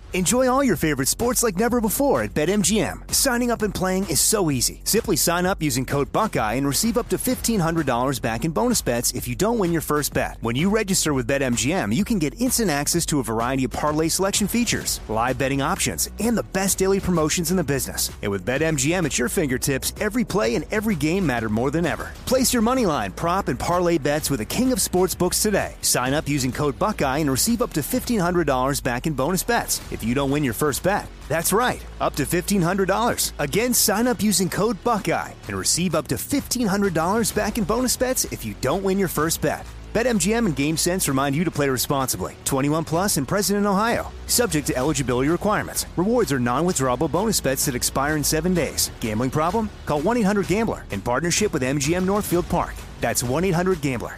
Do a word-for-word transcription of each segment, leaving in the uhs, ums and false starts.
Enjoy all your favorite sports like never before at BetMGM. Signing up and playing is so easy. Simply sign up using code Buckeye and receive up to fifteen hundred dollars back in bonus bets if you don't win your first bet. When you register with BetMGM, you can get instant access to a variety of parlay selection features, live betting options, and the best daily promotions in the business. And with BetMGM at your fingertips, every play and every game matter more than ever. Place your moneyline, prop, and parlay bets with the king of sportsbooks today. Sign up using code Buckeye and receive up to fifteen hundred dollars back in bonus bets if you don't win your first bet. That's right, up to fifteen hundred dollars. Again, sign up using code Buckeye and receive up to fifteen hundred dollars back in bonus bets if you don't win your first bet. BetMGM and GameSense remind you to play responsibly. twenty-one plus and present in Ohio. Subject to eligibility requirements. Rewards are non-withdrawable bonus bets that expire in seven days. Gambling problem? Call one eight hundred gambler in partnership with M G M Northfield Park. That's one eight hundred gambler.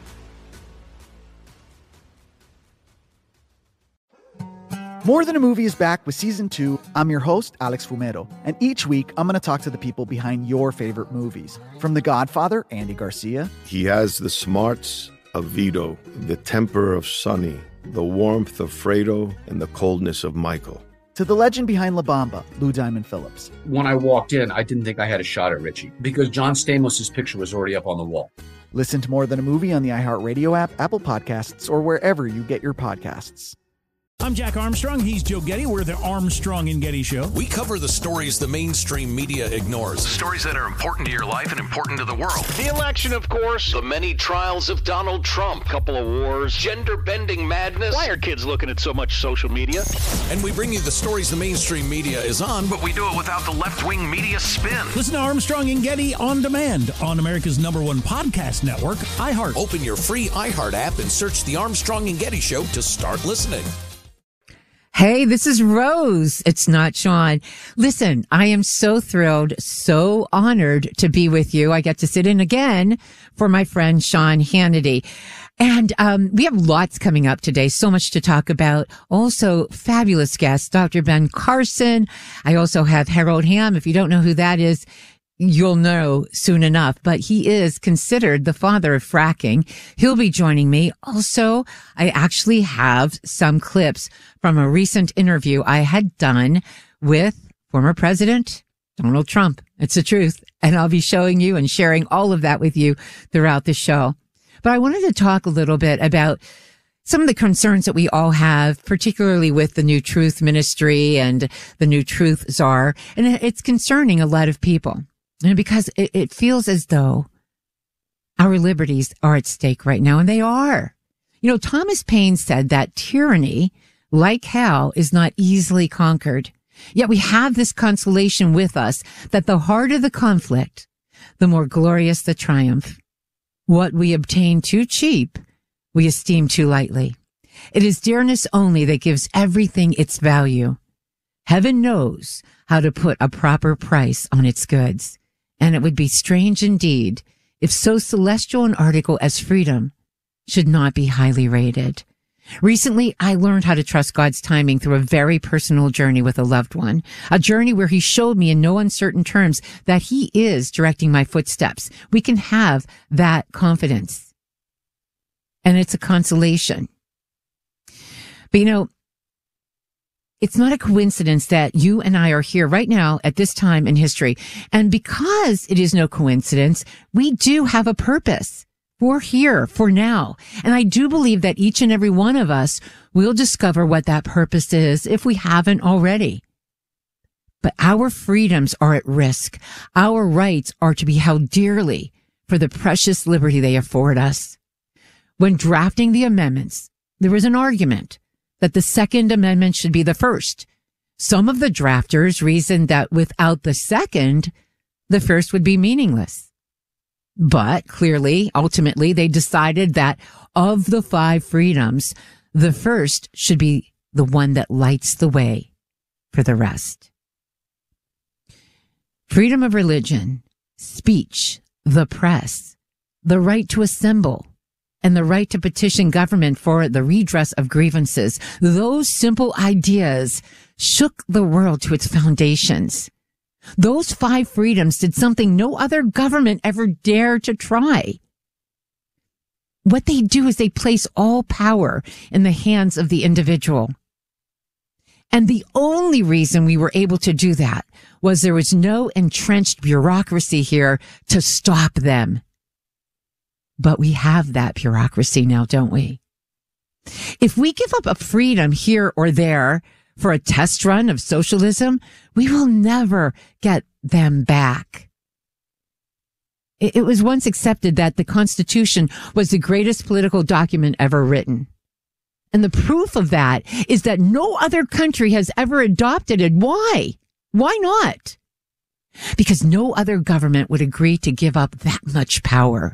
More Than a Movie is back with season two. I'm your host, Alex Fumero, and each week I'm going to talk to the people behind your favorite movies. From The Godfather, Andy Garcia. He has the smarts of Vito, the temper of Sonny, the warmth of Fredo, and the coldness of Michael. To the legend behind La Bamba, Lou Diamond Phillips. When I walked in, I didn't think I had a shot at Richie because John Stamos' picture was already up on the wall. Listen to More Than a Movie on the iHeartRadio app, Apple Podcasts, or wherever you get your podcasts. I'm Jack Armstrong. He's Joe Getty. We're the Armstrong and Getty Show. We cover the stories the mainstream media ignores. Stories that are important to your life and important to the world. The election, of course. The many trials of Donald Trump. Couple of wars. Gender-bending madness. Why are kids looking at so much social media? And we bring you the stories the mainstream media is on, but we do it without the left-wing media spin. Listen to Armstrong and Getty on demand on America's number one podcast network, iHeart. Open your free iHeart app and search The Armstrong and Getty Show to start listening. Hey, this is Rose. It's not Sean. Listen, I am so thrilled, so honored to be with you. I get to sit in again for my friend Sean Hannity. And um we have lots coming up today, so much to talk about. Also, fabulous guests, Doctor Ben Carson. I also have Harold Hamm. If you don't know who that is, you'll know soon enough, but he is considered the father of fracking. He'll be joining me. Also, I actually have some clips from a recent interview I had done with former President Donald Trump. It's the truth. And I'll be showing you and sharing all of that with you throughout the show. But I wanted to talk a little bit about some of the concerns that we all have, particularly with the New Truth Ministry and the New Truth Czar. And it's concerning a lot of people. And because it, it feels as though our liberties are at stake right now, and they are. You know, Thomas Paine said that tyranny, like hell, is not easily conquered. Yet we have this consolation with us that the harder the conflict, the more glorious the triumph. What we obtain too cheap, we esteem too lightly. It is dearness only that gives everything its value. Heaven knows how to put a proper price on its goods. And it would be strange indeed if so celestial an article as freedom should not be highly rated. Recently, I learned how to trust God's timing through a very personal journey with a loved one, a journey where he showed me in no uncertain terms that he is directing my footsteps. We can have that confidence. And it's a consolation. But you know, it's not a coincidence that you and I are here right now at this time in history. And because it is no coincidence, we do have a purpose. We're here for now. And I do believe that each and every one of us will discover what that purpose is if we haven't already. But our freedoms are at risk. Our rights are to be held dearly for the precious liberty they afford us. When drafting the amendments, there was an argument that the Second Amendment should be the first. Some of the drafters reasoned that without the second, the first would be meaningless. But clearly, ultimately, they decided that of the five freedoms, the first should be the one that lights the way for the rest. Freedom of religion, speech, the press, the right to assemble, and the right to petition government for the redress of grievances. Those simple ideas shook the world to its foundations. Those five freedoms did something no other government ever dared to try. What they do is they place all power in the hands of the individual. And the only reason we were able to do that was there was no entrenched bureaucracy here to stop them. But we have that bureaucracy now, don't we? If we give up a freedom here or there for a test run of socialism, we will never get them back. It was once accepted that the Constitution was the greatest political document ever written. And the proof of that is that no other country has ever adopted it. Why? Why not? Because no other government would agree to give up that much power.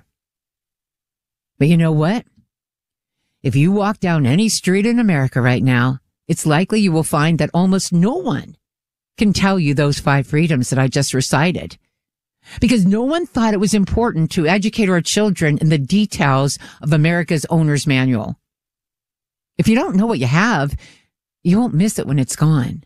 But you know what? If you walk down any street in America right now, it's likely you will find that almost no one can tell you those five freedoms that I just recited. Because no one thought it was important to educate our children in the details of America's owner's manual. If you don't know what you have, you won't miss it when it's gone.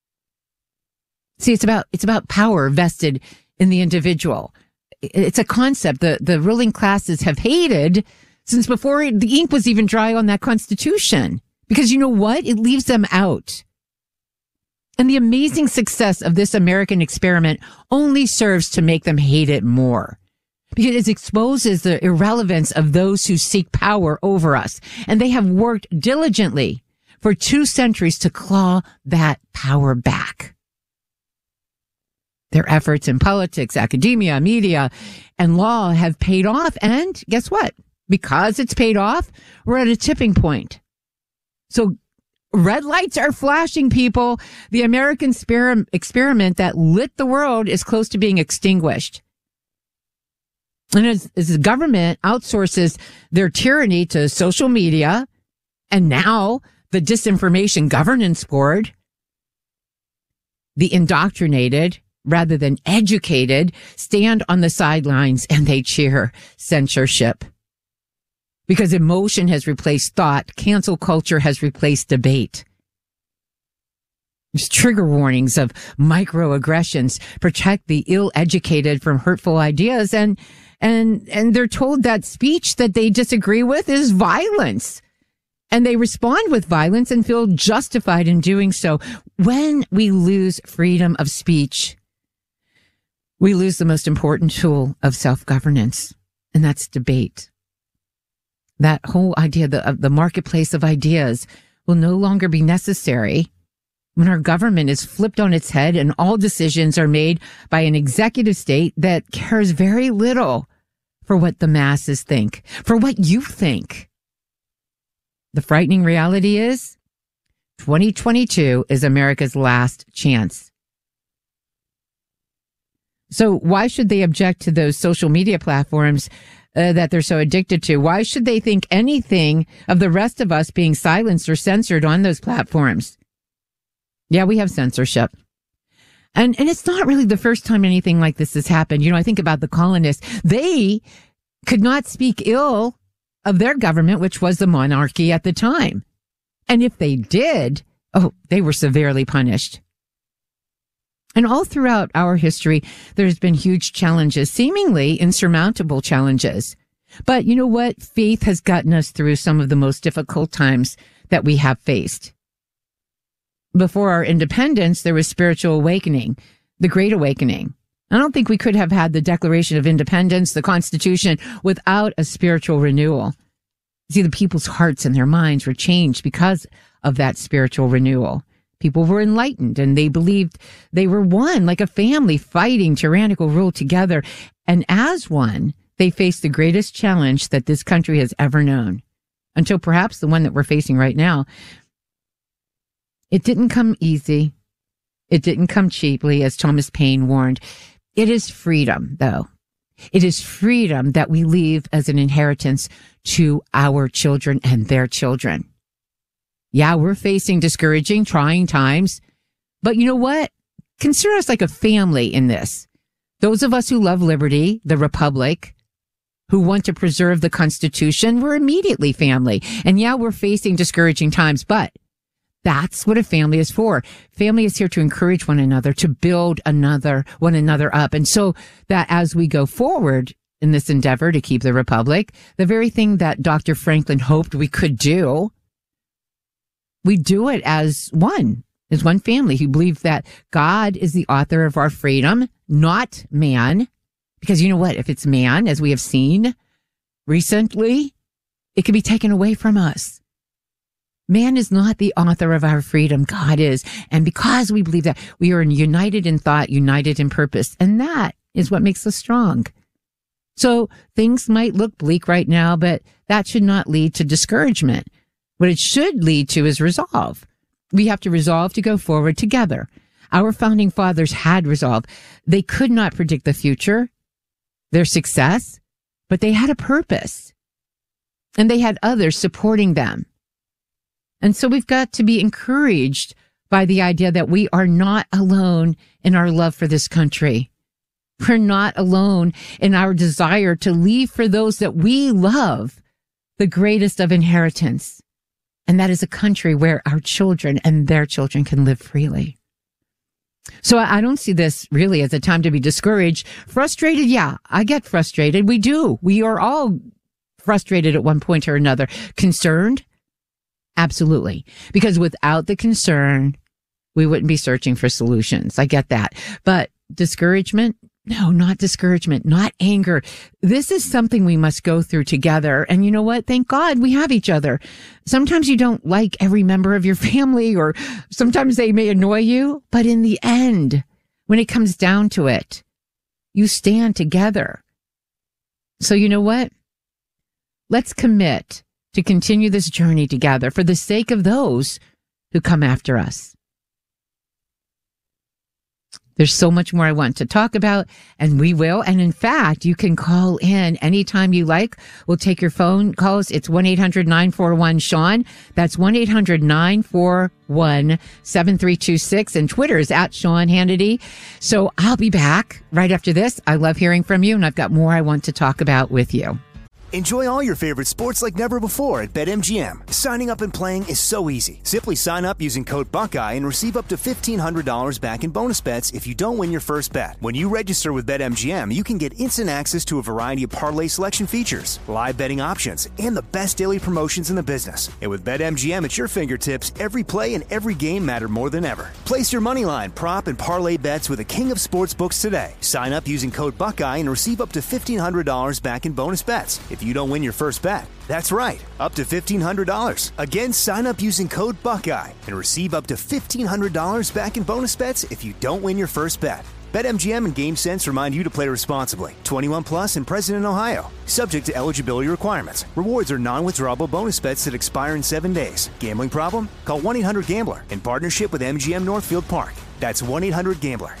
See, it's about, it's about power vested in the individual. It's a concept that the ruling classes have hated since before the ink was even dry on that Constitution. Because you know what? It leaves them out. And the amazing success of this American experiment only serves to make them hate it more. Because it exposes the irrelevance of those who seek power over us. And they have worked diligently for two centuries to claw that power back. Their efforts in politics, academia, media, and law have paid off. And guess what? Because it's paid off, we're at a tipping point. So red lights are flashing, people. The American exper- experiment that lit the world is close to being extinguished. And as, as the government outsources their tyranny to social media and now the Disinformation Governance Board, the indoctrinated rather than educated stand on the sidelines and they cheer censorship. Because emotion has replaced thought, cancel culture has replaced debate. There's trigger warnings of microaggressions, protect the ill-educated from hurtful ideas, and and and they're told that speech that they disagree with is violence. And they respond with violence and feel justified in doing so. When we lose freedom of speech, we lose the most important tool of self-governance, and that's debate. That whole idea the, of the marketplace of ideas will no longer be necessary when our government is flipped on its head and all decisions are made by an executive state that cares very little for what the masses think, for what you think. The frightening reality is twenty twenty-two is America's last chance. So why should they object to those social media platforms Uh, that they're so addicted to? Why should they think anything of the rest of us being silenced or censored on those platforms? Yeah, we have censorship. And and it's not really the first time anything like this has happened. You know, I think about the colonists. They could not speak ill of their government, which was the monarchy at the time. And if they did, oh, they were severely punished. And all throughout our history, there's been huge challenges, seemingly insurmountable challenges. But you know what? Faith has gotten us through some of the most difficult times that we have faced. Before our independence, there was spiritual awakening, the Great Awakening. I don't think we could have had the Declaration of Independence, the Constitution, without a spiritual renewal. See, the people's hearts and their minds were changed because of that spiritual renewal. People were enlightened and they believed they were one, like a family fighting tyrannical rule together. And as one, they faced the greatest challenge that this country has ever known, until perhaps the one that we're facing right now. It didn't come easy. It didn't come cheaply, as Thomas Paine warned. It is freedom, though. It is freedom that we leave as an inheritance to our children and their children. Yeah, we're facing discouraging, trying times. But you know what? Consider us like a family in this. Those of us who love liberty, the republic, who want to preserve the Constitution, we're immediately family. And yeah, we're facing discouraging times, but that's what a family is for. Family is here to encourage one another, to build another, one another up. And so that as we go forward in this endeavor to keep the republic, the very thing that Doctor Franklin hoped we could do, we do it as one, as one family who believe that God is the author of our freedom, not man. Because you know what? If it's man, as we have seen recently, it can be taken away from us. Man is not the author of our freedom. God is. And because we believe that, we are united in thought, united in purpose. And that is what makes us strong. So things might look bleak right now, but that should not lead to discouragement. What it should lead to is resolve. We have to resolve to go forward together. Our founding fathers had resolve. They could not predict the future, their success, but they had a purpose. And they had others supporting them. And so we've got to be encouraged by the idea that we are not alone in our love for this country. We're not alone in our desire to leave for those that we love the greatest of inheritance. And that is a country where our children and their children can live freely. So I don't see this really as a time to be discouraged. Frustrated, yeah, I get frustrated. We do. We are all frustrated at one point or another. Concerned? Absolutely. Because without the concern, we wouldn't be searching for solutions. I get that. But discouragement? No, not discouragement, not anger. This is something we must go through together. And you know what? Thank God we have each other. Sometimes you don't like every member of your family, or sometimes they may annoy you. But in the end, when it comes down to it, you stand together. So you know what? Let's commit to continue this journey together for the sake of those who come after us. There's so much more I want to talk about, and we will. And in fact, you can call in anytime you like. We'll take your phone calls. It's one eight hundred nine four one Sean. That's one eight hundred nine four one seven three two six. And Twitter is at Sean Hannity. So I'll be back right after this. I love hearing from you, and I've got more I want to talk about with you. Enjoy all your favorite sports like never before at BetMGM. Signing up and playing is so easy. Simply sign up using code Buckeye and receive up to fifteen hundred dollars back in bonus bets if you don't win your first bet. When you register with BetMGM, you can get instant access to a variety of parlay selection features, live betting options, and the best daily promotions in the business. And with BetMGM at your fingertips, every play and every game matter more than ever. Place your moneyline, prop, and parlay bets with the king of sportsbooks today. Sign up using code Buckeye and receive up to fifteen hundred dollars back in bonus bets if you don't win your first bet. That's right, up to fifteen hundred dollars. Again, sign up using code Buckeye and receive up to fifteen hundred dollars back in bonus bets if you don't win your first bet. BetMGM and GameSense remind you to play responsibly. twenty-one plus and present in Ohio. Subject to eligibility requirements. Rewards are non-withdrawable bonus bets that expire in seven days. Gambling problem? Call one eight hundred gambler in partnership with M G M Northfield Park. That's one eight hundred gambler.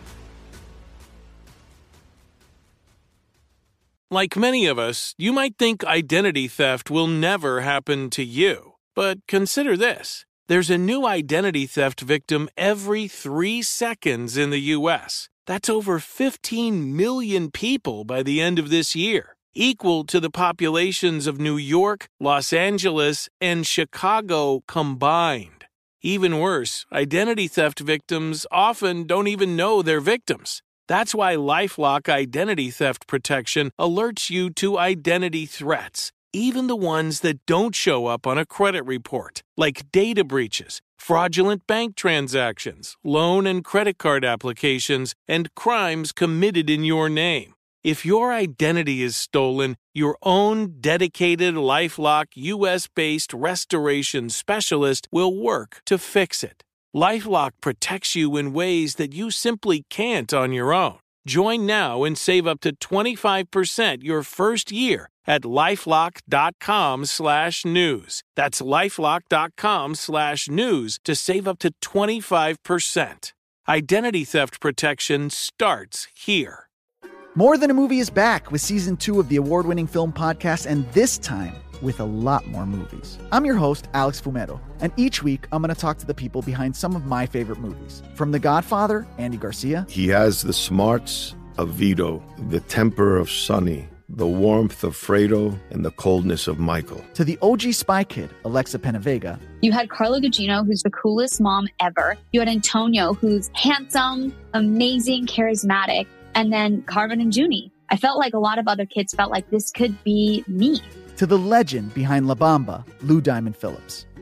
Like many of us, you might think identity theft will never happen to you. But consider this. There's a new identity theft victim every three seconds in the U S. That's over fifteen million people by the end of this year, equal to the populations of New York, Los Angeles, and Chicago combined. Even worse, identity theft victims often don't even know they're victims. That's why LifeLock Identity Theft Protection alerts you to identity threats, even the ones that don't show up on a credit report, like data breaches, fraudulent bank transactions, loan and credit card applications, and crimes committed in your name. If your identity is stolen, your own dedicated LifeLock U S-based restoration specialist will work to fix it. LifeLock protects you in ways that you simply can't on your own. Join now and save up to twenty-five percent your first year at LifeLock.com slash news. That's LifeLock.com slash news to save up to twenty-five percent. Identity theft protection starts here. More Than a Movie is back with season two of the award-winning film podcast, and this time with a lot more movies. I'm your host, Alex Fumero, and each week I'm going to talk to the people behind some of my favorite movies. From The Godfather, Andy Garcia. He has the smarts of Vito, the temper of Sonny, the warmth of Fredo, and the coldness of Michael. To the O G Spy Kid, Alexa Penavega. You had Carla Gugino, who's the coolest mom ever. You had Antonio, who's handsome, amazing, charismatic. And then Carmen and Junie. I felt like a lot of other kids felt like this could be me. To the legend behind La Bamba, Lou Diamond Phillips.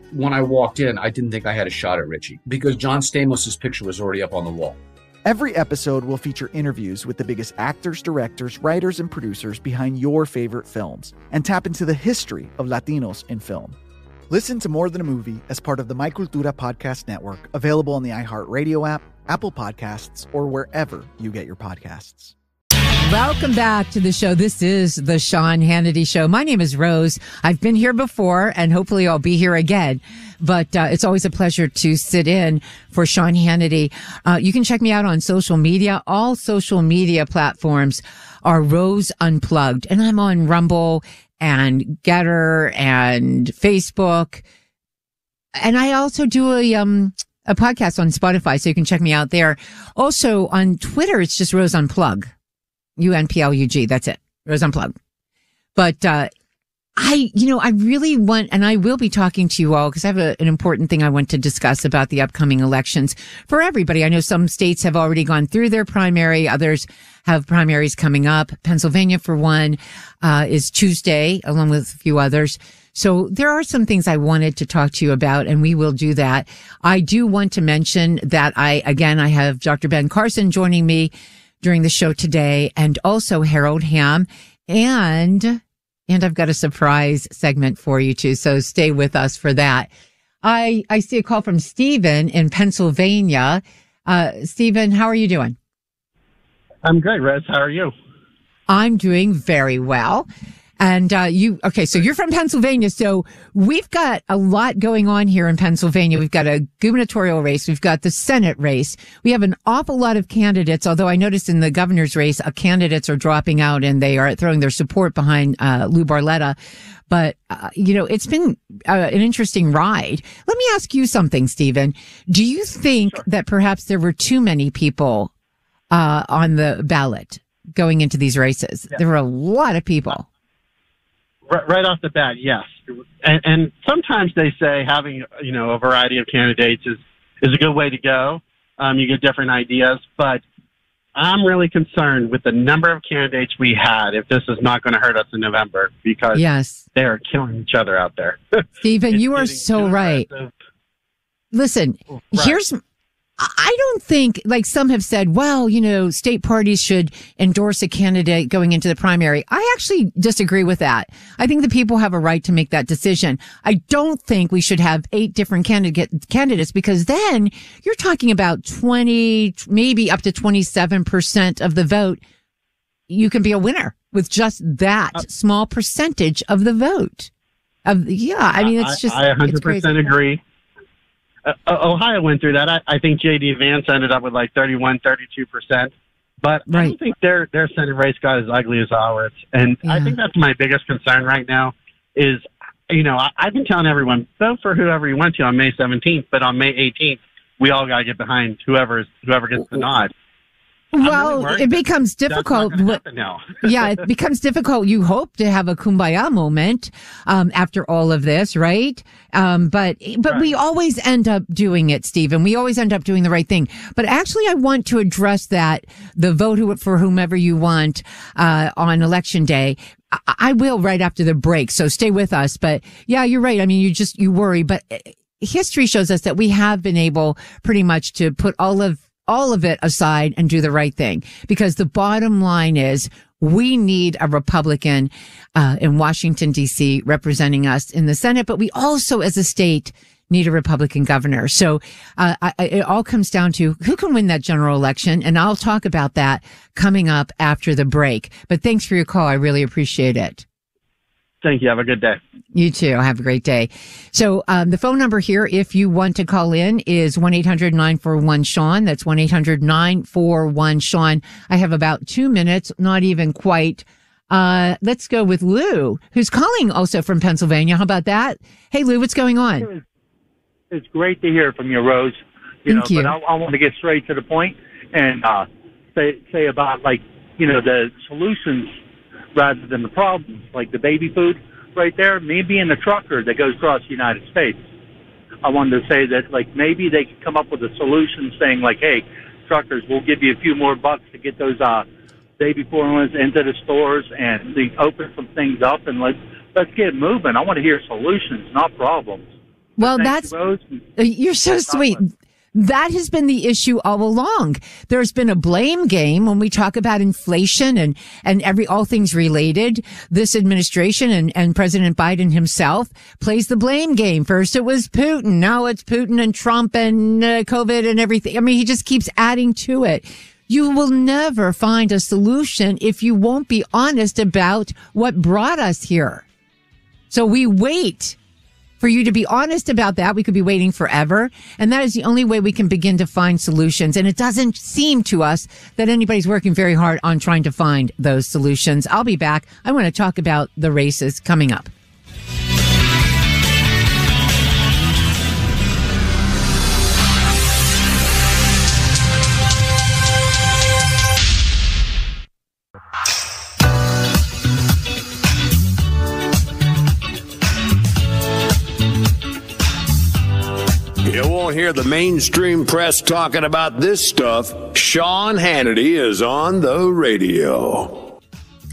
when I walked in, I didn't think I had a shot at Richie because John Stamos' picture was already up on the wall. Every episode will feature interviews with the biggest actors, directors, writers, and producers behind your favorite films and tap into the history of Latinos in film. Listen to More Than a Movie as part of the My Cultura Podcast Network, available on the iHeartRadio app, Apple Podcasts, or wherever you get your podcasts. Welcome back to the show. This is the Sean Hannity Show. My name is Rose. I've been here before, and hopefully I'll be here again. But uh, it's always a pleasure to sit in for Sean Hannity. Uh, you can check me out on social media. All social media platforms are Rose Unplugged. And I'm on Rumble and Getter and Facebook. And I also do a um a podcast on Spotify, so you can check me out there. Also on Twitter, it's just Rose Unplug. U N P L U G. That's it. Rose Unplugged. But, uh, I, you know, I really want, and I will be talking to you all because I have a, an important thing I want to discuss about the upcoming elections for everybody. I know some states have already gone through their primary. Others have primaries coming up. Pennsylvania, for one, uh, is Tuesday, along with a few others. So there are some things I wanted to talk to you about, and we will do that. I do want to mention that I, again, I have Doctor Ben Carson joining me during the show today, and also Harold Hamm, and and I've got a surprise segment for you too, so stay with us for that. I I see a call from Stephen in Pennsylvania. Uh, Stephen, how are you doing? I'm great, Rez. How are you? I'm doing very well. And uh, you, okay, so you're from Pennsylvania. So we've got a lot going on here in Pennsylvania. We've got a gubernatorial race. We've got the Senate race. We have an awful lot of candidates, although I noticed in the governor's race, uh, candidates are dropping out and they are throwing their support behind uh, Lou Barletta. But, uh, you know, it's been uh, an interesting ride. Let me ask you something, Stephen. Do you think sure. that perhaps there were too many people uh, on the ballot going into these races? Yeah. There were a lot of people. Right off the bat, yes. And, and sometimes they say having, you know, a variety of candidates is, is a good way to go. Um, you get different ideas, but I'm really concerned with the number of candidates we had if this is not going to hurt us in November because yes. they are killing each other out there. Stephen, you are so right. Aggressive. Listen, right. here's... I don't think, like some have said, well, you know, state parties should endorse a candidate going into the primary. I actually disagree with that. I think the people have a right to make that decision. I don't think we should have eight different candidate candidates because then you're talking about twenty, maybe up to twenty-seven percent of the vote. You can be a winner with just that uh, small percentage of the vote. Of yeah, I mean, it's just I, I one hundred percent agree. Uh, Ohio went through that. I, I think J D Vance ended up with like thirty-one, thirty-two percent. But right. I don't think their their Senate race got as ugly as ours. And yeah. I think that's my biggest concern right now is, you know, I, I've been telling everyone, vote for whoever you want to on May seventeenth, but on May eighteenth, we all got to get behind whoever's, whoever gets the nod. Well, really it becomes difficult. Yeah, it becomes difficult. You hope to have a kumbaya moment um, after all of this, right? Um, but but right. we always end up doing it, Stephen. We always end up doing the right thing. But actually, I want to address that, the vote for whomever you want uh, on Election Day. I, I will right after the break, so stay with us. But yeah, you're right. I mean, you just, you worry. But history shows us that we have been able pretty much to put all of all of it aside and do the right thing. Because the bottom line is we need a Republican uh, in Washington, D C representing us in the Senate, but we also as a state need a Republican governor. So uh, I, it all comes down to who can win that general election. And I'll talk about that coming up after the break. But thanks for your call. I really appreciate it. Thank you. Have a good day. You too. Have a great day. So um, the phone number here, if you want to call in, is one eight hundred nine four one Sean. That's one eight hundred nine four one Sean. I have about two minutes, not even quite. Uh, let's go with Lou, who's calling also from Pennsylvania. How about that? Hey, Lou, what's going on? It's great to hear from you, Rose. You Thank know, you. But I, I want to get straight to the point and uh, say say about, like, you know, the solutions rather than the problems, like the baby food right there. Me being a trucker that goes across the United States, I wanted to say that, like, maybe they could come up with a solution saying, like, hey, truckers, we'll give you a few more bucks to get those uh, baby formulas into the stores and they open some things up and let's, let's get moving. I want to hear solutions, not problems. Well, that's, you're so sweet. That has been the issue all along. There's been a blame game when we talk about inflation and, and every, all things related. This administration and, and President Biden himself plays the blame game. First it was Putin. Now it's Putin and Trump and uh, COVID and everything. I mean, he just keeps adding to it. You will never find a solution if you won't be honest about what brought us here. So we wait for you to be honest about that. We could be waiting forever. And that is the only way we can begin to find solutions. And it doesn't seem to us that anybody's working very hard on trying to find those solutions. I'll be back. I want to talk about the races coming up. You won't hear the mainstream press talking about this stuff. Sean Hannity is on the radio.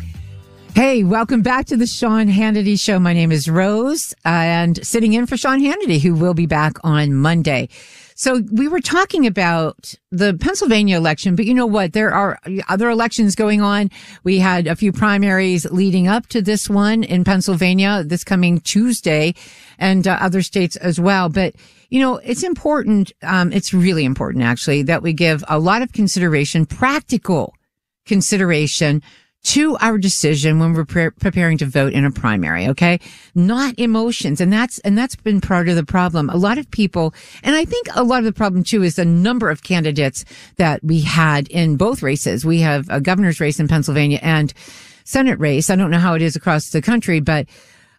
Hey, welcome back to the Sean Hannity Show. My name is Rose, uh, and sitting in for Sean Hannity, who will be back on Monday. So we were talking about the Pennsylvania election, but you know what? There are other elections going on. We had a few primaries leading up to this one in Pennsylvania this coming Tuesday, and uh, other states as well. But you know, it's important. Um, it's really important, actually, that we give a lot of consideration, practical consideration, to our decision when we're pre- preparing to vote in a primary. Okay, not emotions, and that's and that's been part of the problem. A lot of people, and I think a lot of the problem too, is the number of candidates that we had in both races. We have a governor's race in Pennsylvania and Senate race. I don't know how it is across the country, but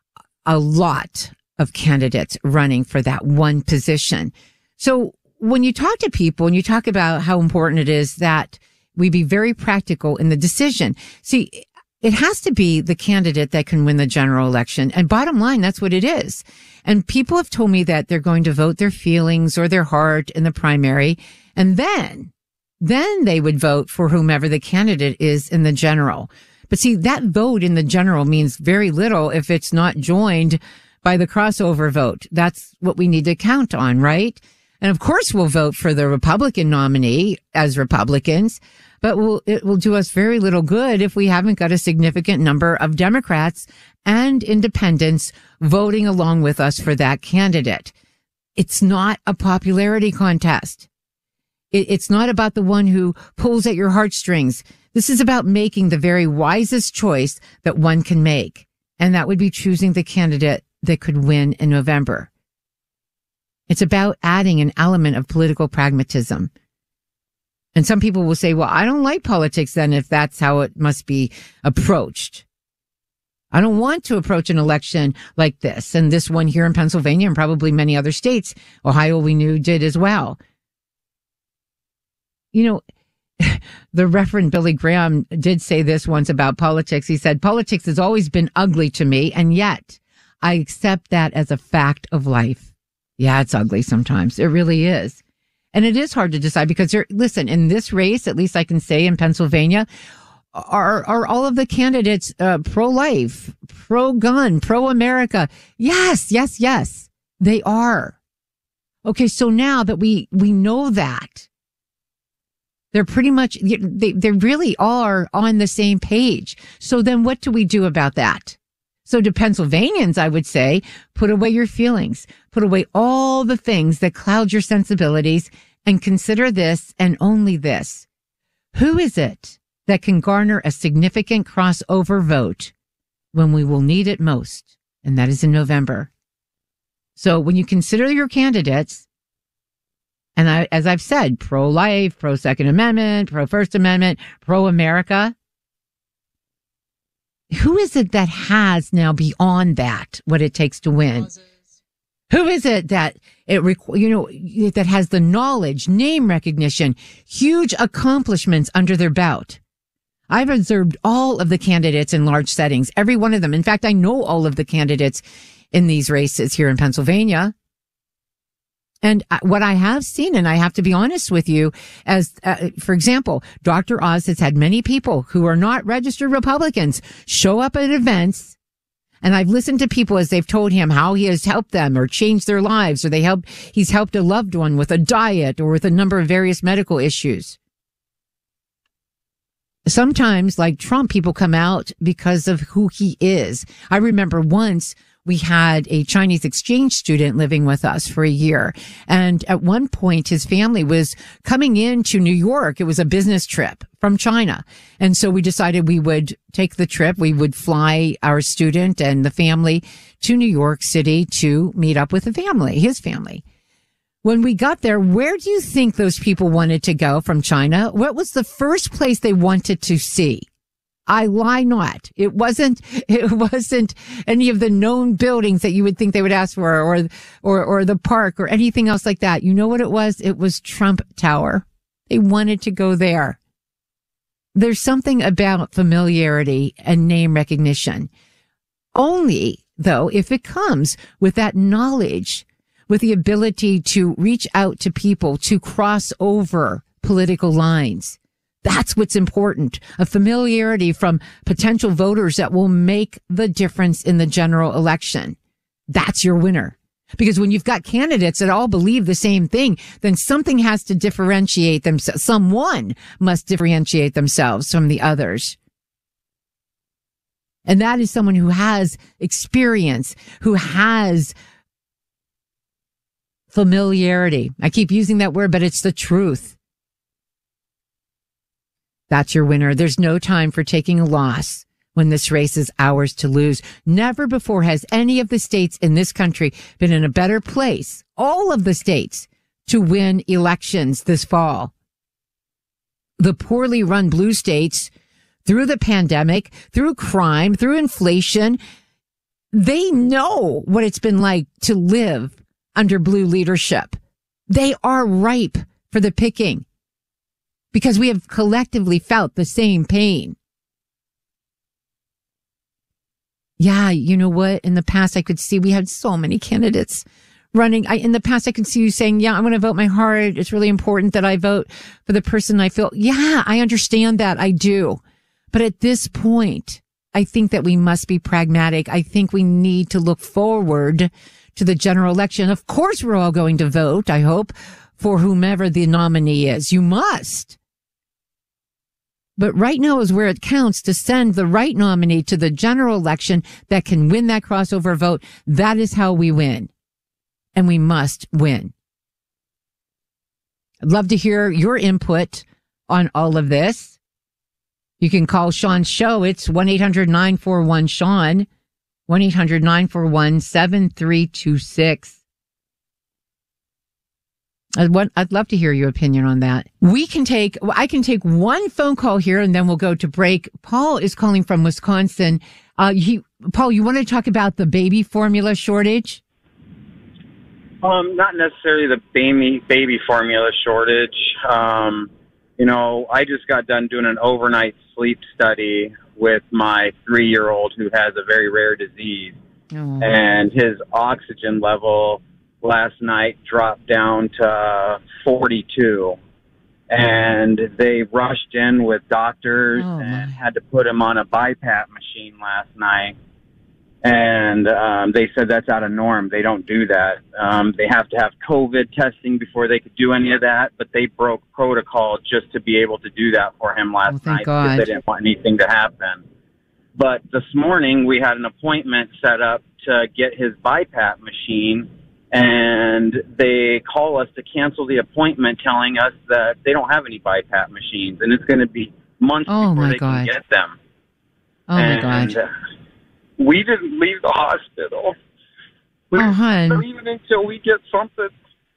a lot of candidates running for that one position. So when you talk to people and you talk about how important it is that we be very practical in the decision, see, it has to be the candidate that can win the general election. And bottom line, that's what it is. And people have told me that they're going to vote their feelings or their heart in the primary. And then, then they would vote for whomever the candidate is in the general. But see, that vote in the general means very little if it's not joined by the crossover vote. That's what we need to count on, right? And of course we'll vote for the Republican nominee as Republicans, but we'll, it will do us very little good if we haven't got a significant number of Democrats and independents voting along with us for that candidate. It's not a popularity contest. It, it's not about the one who pulls at your heartstrings. This is about making the very wisest choice that one can make. And that would be choosing the candidate that could win in November. It's about adding an element of political pragmatism. And some people will say, well, I don't like politics then if that's how it must be approached. I don't want to approach an election like this. And this one here in Pennsylvania and probably many other states, Ohio we knew did as well. You know, the Reverend Billy Graham did say this once about politics. He said, politics has always been ugly to me, and yet I accept that as a fact of life. Yeah, it's ugly sometimes. It really is. And it is hard to decide because there, listen, in this race, at least I can say in Pennsylvania, are, are all of the candidates uh, pro-life, pro-gun, pro-America? Yes, yes, yes, they are. Okay, so now that we, we know that, they're pretty much, they, they really are on the same page. So then what do we do about that? So to Pennsylvanians, I would say, put away your feelings, put away all the things that cloud your sensibilities, and consider this and only this. Who is it that can garner a significant crossover vote when we will need it most? And that is in November. So when you consider your candidates, and I, as I've said, pro-life, pro-Second Amendment, pro-First Amendment, pro-America, who is it that has now beyond that what it takes to win? Who is it that it you know that has the knowledge, name recognition, huge accomplishments under their belt? I've observed all of the candidates in large settings, every one of them. In fact, I know all of the candidates in these races here in Pennsylvania. And what I have seen, and I have to be honest with you, as, uh, for example, Doctor Oz has had many people who are not registered Republicans show up at events And I've listened to people as they've told him how he has helped them or changed their lives, or they help, he's helped a loved one with a diet or with a number of various medical issues. Sometimes, like Trump, people come out because of who he is. I remember once we had a Chinese exchange student living with us for a year. And at one point, his family was coming into New York. It was a business trip from China. And so we decided we would take the trip. We would fly our student and the family to New York City to meet up with the family, his family. When we got there, where do you think those people wanted to go from China? What was the first place they wanted to see? I lie not. It wasn't, it wasn't any of the known buildings that you would think they would ask for, or, or, or the park or anything else like that. You know what it was? It was Trump Tower. They wanted to go there. There's something about familiarity and name recognition. Only, though, if it comes with that knowledge, with the ability to reach out to people, to cross over political lines. That's what's important. A familiarity from potential voters that will make the difference in the general election. That's your winner. Because when you've got candidates that all believe the same thing, then something has to differentiate themselves. Someone must differentiate themselves from the others. And that is someone who has experience, who has familiarity. I keep using that word, but it's the truth. That's your winner. There's no time for taking a loss when this race is ours to lose. Never before has any of the states in this country been in a better place, all of the states, to win elections this fall. The poorly run blue states, through the pandemic, through crime, through inflation, they know what it's been like to live under blue leadership. They are ripe for the picking. Because we have collectively felt the same pain. Yeah, you know what? In the past, I could see we had so many candidates running. I, in the past, I could see you saying, yeah, I'm going to vote my heart. It's really important that I vote for the person I feel. Yeah, I understand that. I do. But at this point, I think that we must be pragmatic. I think we need to look forward to the general election. Of course, we're all going to vote, I hope, for whomever the nominee is. You must. But right now is where it counts to send the right nominee to the general election that can win that crossover vote. That is how we win. And we must win. I'd love to hear your input on all of this. You can call Sean's show. It's one eight hundred nine four one Sean, one eight hundred nine four one seven three two six. I'd, want, I'd love to hear your opinion on that. We can take, I can take one phone call here and then we'll go to break. Paul is calling from Wisconsin. Uh, he, Paul, you want to talk about the baby formula shortage? Um, not necessarily the baby, baby formula shortage. Um, you know, I just got done doing an overnight sleep study with my three-year-old who has a very rare disease. Oh. And his oxygen level last night dropped down to forty-two, and they rushed in with doctors oh, and had to put him on a BiPAP machine last night. And um, they said that's out of norm. They don't do that. Um, they have to have COVID testing before they could do any of that, but they broke protocol just to be able to do that for him last oh, night God. because they didn't want anything to happen. But this morning we had an appointment set up to get his BiPAP machine, and they call us to cancel the appointment, telling us that they don't have any BiPAP machines, and it's going to be months oh before they God. can get them. Oh, and my God. Uh, we didn't leave the hospital. We oh, didn't leave it until we get something.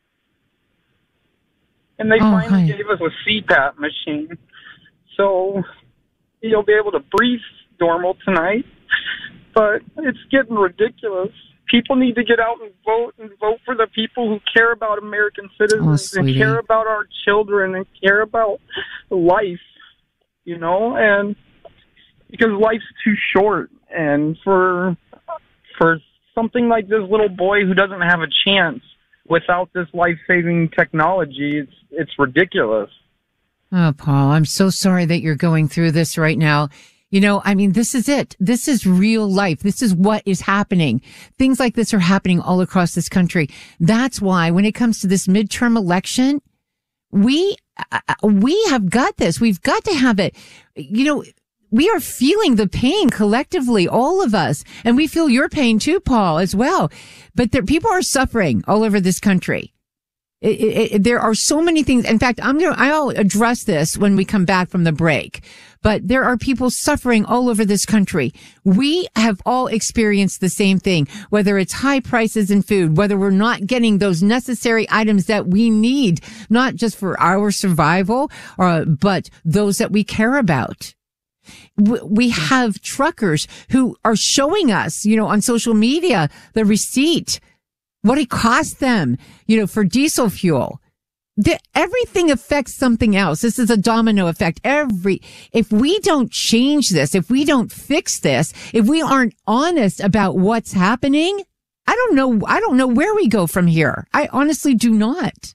And they oh, finally hun. gave us a C PAP machine. So he'll be able to breathe normal tonight. But it's getting ridiculous. People need to get out and vote and vote for the people who care about American citizens oh, and care about our children and care about life, you know, and because life's too short. And for for something like this little boy who doesn't have a chance without this life-saving technology, it's it's ridiculous. Oh, Paul, I'm so sorry that you're going through this right now. You know, I mean, this is it. This is real life. This is what is happening. Things like this are happening all across this country. That's why when it comes to this midterm election, we, uh, we have got this. We've got to have it. You know, we are feeling the pain collectively, all of us. And we feel your pain too, Paul, as well. But there, people are suffering all over this country. It, it, it, there are so many things. In fact, I'm going to, I'll address this when we come back from the break. But there are people suffering all over this country. We have all experienced the same thing, whether it's high prices in food, whether we're not getting those necessary items that we need, not just for our survival, or, but those that we care about. We have truckers who are showing us, you know, on social media, the receipt, what it cost them, you know, for diesel fuel. The, everything affects something else. This is a domino effect. Every, if we don't change this, if we don't fix this, if we aren't honest about what's happening, I don't know, I don't know where we go from here. I honestly do not.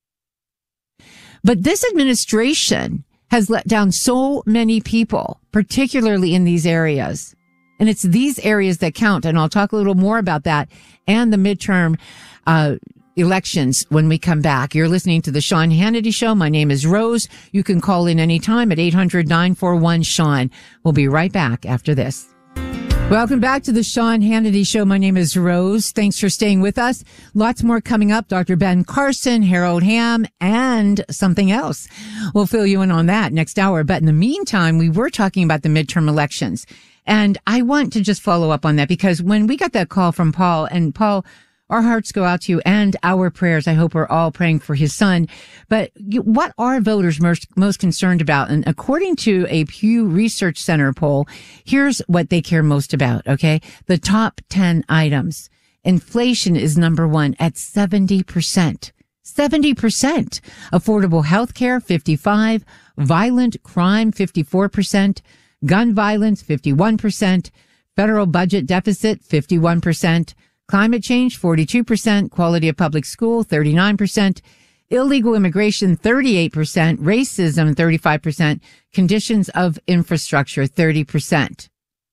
But this administration has let down so many people, particularly in these areas. And it's these areas that count. And I'll talk a little more about that and the midterm, uh, elections when we come back. You're listening to the Sean Hannity Show. My name is Rose. You can call in anytime at eight hundred, nine four one, Sean. We'll be right back after this. Welcome back to the Sean Hannity Show. My name is Rose. Thanks for staying with us. Lots more coming up. Doctor Ben Carson, Harold Hamm, and something else. We'll fill you in on that next hour. But in the meantime, we were talking about the midterm elections. And I want to just follow up on that because when we got that call from Paul, and Paul, our hearts go out to you and our prayers. I hope we're all praying for his son. But what are voters most, most concerned about? And according to a Pew Research Center poll, here's what they care most about, okay? The top ten items. Inflation is number one at seventy percent. seventy percent. Affordable health care, fifty-five. Violent crime, fifty-four percent. Gun violence, fifty-one percent. Federal budget deficit, fifty-one percent. Climate change, forty-two percent. Quality of public school, thirty-nine percent. Illegal immigration, thirty-eight percent. Racism, thirty-five percent. Conditions of infrastructure, thirty percent.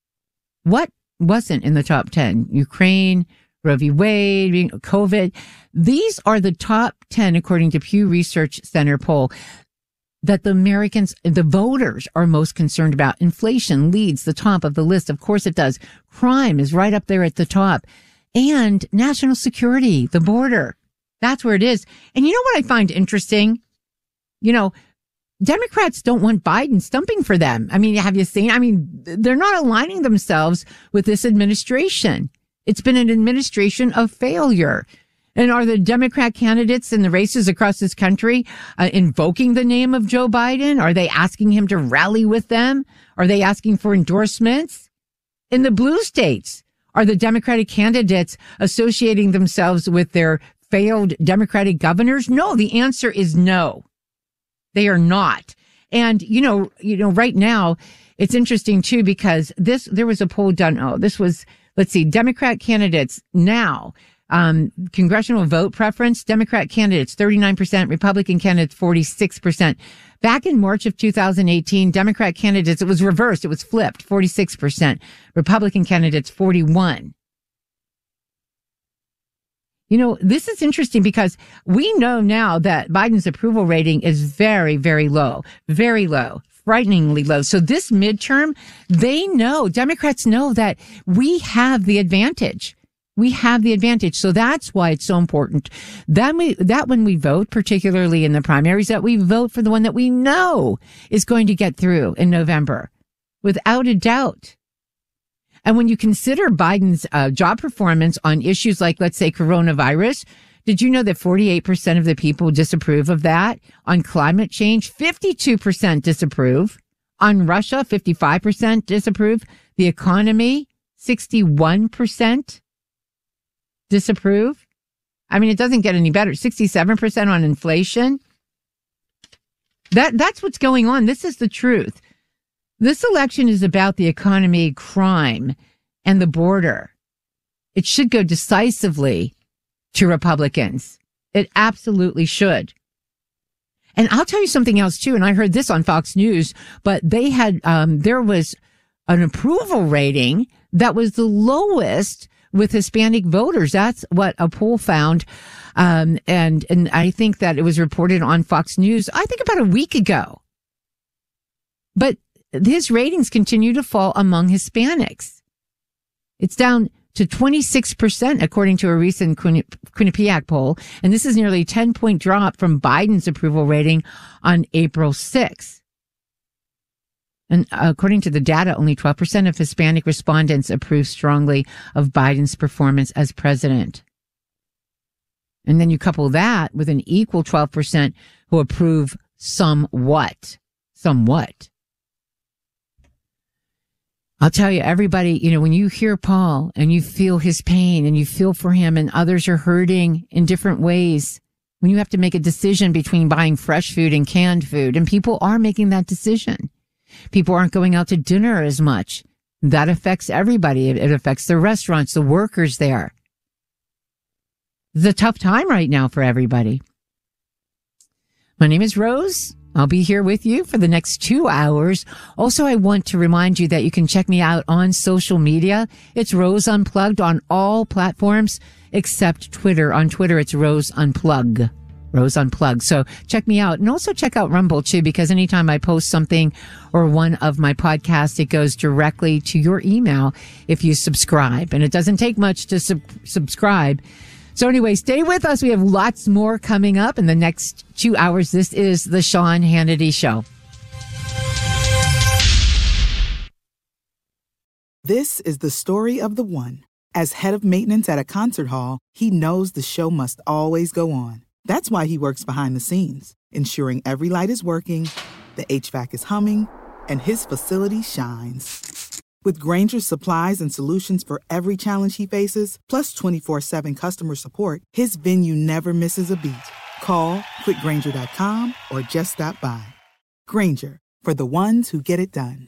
What wasn't in the top ten? Ukraine, Roe v. Wade, COVID. These are the top ten, according to Pew Research Center poll, that the Americans, the voters are most concerned about. Inflation leads the top of the list. Of course it does. Crime is right up there at the top. And national security, the border. That's where it is. And you know what I find interesting? You know, Democrats don't want Biden stumping for them. I mean, have you seen? I mean, they're not aligning themselves with this administration. It's been an administration of failure. And are the Democrat candidates in the races across this country uh, invoking the name of Joe Biden? Are they asking him to rally with them? Are they asking for endorsements? In the blue states, are the Democratic candidates associating themselves with their failed Democratic governors? No, the answer is no. They are not. And, you know, you know, right now, it's interesting too, because this, there was a poll done. Oh, this was, let's see, Democrat candidates now, um, congressional vote preference, Democrat candidates, thirty-nine percent, Republican candidates, forty-six percent. Back in March of two thousand eighteen, Democrat candidates, it was reversed. It was flipped, forty-six percent. Republican candidates, forty-one. You know, this is interesting because we know now that Biden's approval rating is very, very low, very low, frighteningly low. So this midterm, they know, Democrats know that we have the advantage. We have the advantage. So that's why it's so important that we, that when we vote, particularly in the primaries, that we vote for the one that we know is going to get through in November, without a doubt. And when you consider Biden's uh, job performance on issues like, let's say, coronavirus, did you know that forty-eight percent of the people disapprove of that? On climate change, fifty-two percent disapprove. On Russia, fifty-five percent disapprove. The economy, sixty-one percent disapprove. I mean, it doesn't get any better. sixty-seven percent on inflation. That, that's what's going on. This is the truth. This election is about the economy, crime, and the border. It should go decisively to Republicans. It absolutely should. And I'll tell you something else too. And I heard this on Fox News, but they had, um, there was an approval rating that was the lowest with Hispanic voters. That's what a poll found. Um, and, and I think that it was reported on Fox News, I think about a week ago. But his ratings continue to fall among Hispanics. It's down to twenty-six percent, according to a recent Quinnipiac poll. And this is nearly a ten point drop from Biden's approval rating on April sixth. And according to the data, only twelve percent of Hispanic respondents approve strongly of Biden's performance as president. And then you couple that with an equal twelve percent who approve somewhat, somewhat. I'll tell you, everybody, you know, when you hear Paul and you feel his pain and you feel for him and others are hurting in different ways, when you have to make a decision between buying fresh food and canned food, and people are making that decision. People aren't going out to dinner as much. That affects everybody. It, it affects the restaurants, the workers there. It's a tough time right now for everybody. My name is Rose. I'll be here with you for the next two hours. Also, I want to remind you that you can check me out on social media. It's Rose Unplugged on all platforms except Twitter. On Twitter, it's Rose Unplug. Rose Unplugged. So check me out. And also check out Rumble, too, because anytime I post something or one of my podcasts, it goes directly to your email if you subscribe. And it doesn't take much to sub- subscribe. So anyway, stay with us. We have lots more coming up in the next two hours. This is the Sean Hannity Show. This is the story of the one. As head of maintenance at a concert hall, he knows the show must always go on. That's why he works behind the scenes, ensuring every light is working, the H V A C is humming, and his facility shines. With Grainger's supplies and solutions for every challenge he faces, plus twenty-four seven customer support, his venue never misses a beat. Call quick grainger dot com or just stop by. Grainger, for the ones who get it done.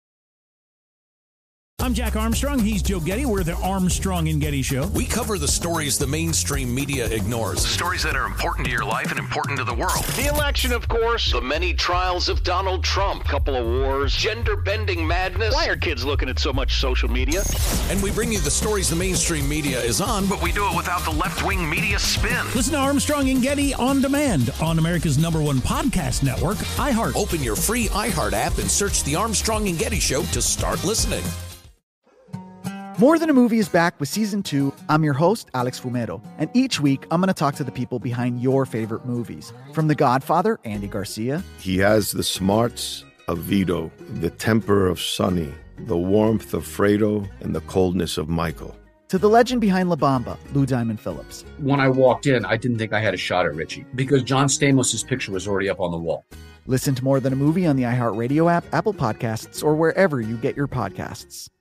I'm Jack Armstrong. He's Joe Getty. We're the Armstrong and Getty Show. We cover the stories the mainstream media ignores. Stories that are important to your life and important to the world. The election, of course. The many trials of Donald Trump. Couple of wars. Gender-bending madness. Why are kids looking at so much social media? And we bring you the stories the mainstream media is on, but we do it without the left-wing media spin. Listen to Armstrong and Getty on demand on America's number one podcast network, iHeart. Open your free iHeart app and search The Armstrong and Getty Show to start listening. More Than a Movie is back with season two. I'm your host, Alex Fumero, and each week I'm going to talk to the people behind your favorite movies. From The Godfather, Andy Garcia. He has the smarts of Vito, the temper of Sonny, the warmth of Fredo, and the coldness of Michael. To the legend behind La Bamba, Lou Diamond Phillips. When I walked in, I didn't think I had a shot at Richie because John Stamos' picture was already up on the wall. Listen to More Than a Movie on the iHeartRadio app, Apple Podcasts, or wherever you get your podcasts.